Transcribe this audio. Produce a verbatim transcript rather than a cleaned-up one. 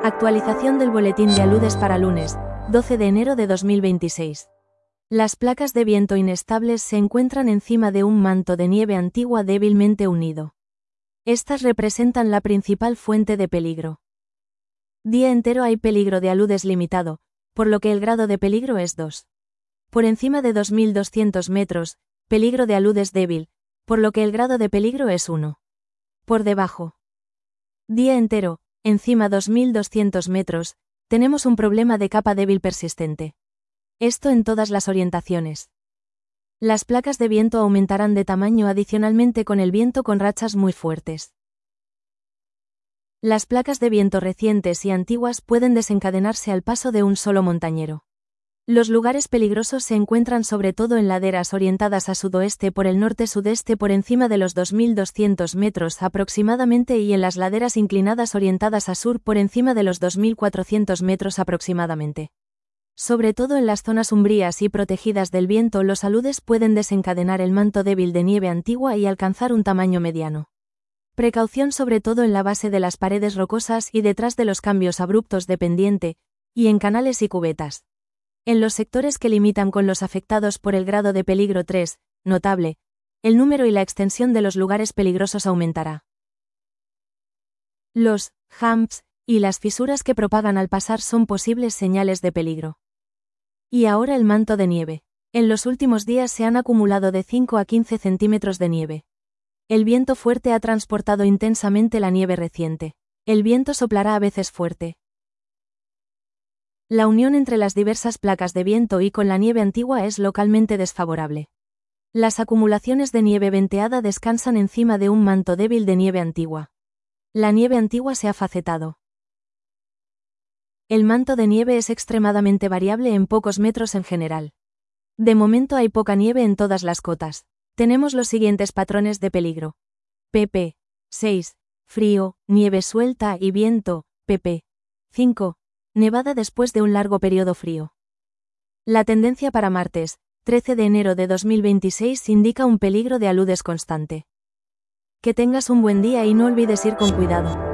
Actualización del boletín de aludes para lunes, doce de enero de dos mil veintiséis. Las placas de viento inestables se encuentran encima de un manto de nieve antigua débilmente unido. Estas representan la principal fuente de peligro. Día entero hay peligro de aludes limitado, por lo que el grado de peligro es dos. Por encima de dos mil doscientos metros, peligro de aludes débil, por lo que el grado de peligro es uno. Por debajo. Día entero, encima dos mil doscientos metros, tenemos un problema de capa débil persistente. Esto en todas las orientaciones. Las placas de viento aumentarán de tamaño adicionalmente con el viento con rachas muy fuertes. Las placas de viento recientes y antiguas pueden desencadenarse al paso de un solo montañero. Los lugares peligrosos se encuentran sobre todo en laderas orientadas a sudoeste por el norte-sudeste por encima de los dos mil doscientos metros aproximadamente y en las laderas inclinadas orientadas a sur por encima de los dos mil cuatrocientos metros aproximadamente. Sobre todo en las zonas umbrías y protegidas del viento los aludes pueden desencadenar el manto débil de nieve antigua y alcanzar un tamaño mediano. Precaución sobre todo en la base de las paredes rocosas y detrás de los cambios abruptos de pendiente, y en canales y cubetas. En los sectores que limitan con los afectados por el grado de peligro tres, notable, el número y la extensión de los lugares peligrosos aumentará. Los humps y las fisuras que propagan al pasar son posibles señales de peligro. Y ahora el manto de nieve. En los últimos días se han acumulado de cinco a quince centímetros de nieve. El viento fuerte ha transportado intensamente la nieve reciente. El viento soplará a veces fuerte. La unión entre las diversas placas de viento y con la nieve antigua es localmente desfavorable. Las acumulaciones de nieve venteada descansan encima de un manto débil de nieve antigua. La nieve antigua se ha facetado. El manto de nieve es extremadamente variable en pocos metros en general. De momento hay poca nieve en todas las cotas. Tenemos los siguientes patrones de peligro. pp seis. Frío, nieve suelta y viento. pp cinco. Nevada después de un largo periodo frío. La tendencia para martes, trece de enero de dos mil veintiséis indica un peligro de aludes constante. Que tengas un buen día y no olvides ir con cuidado.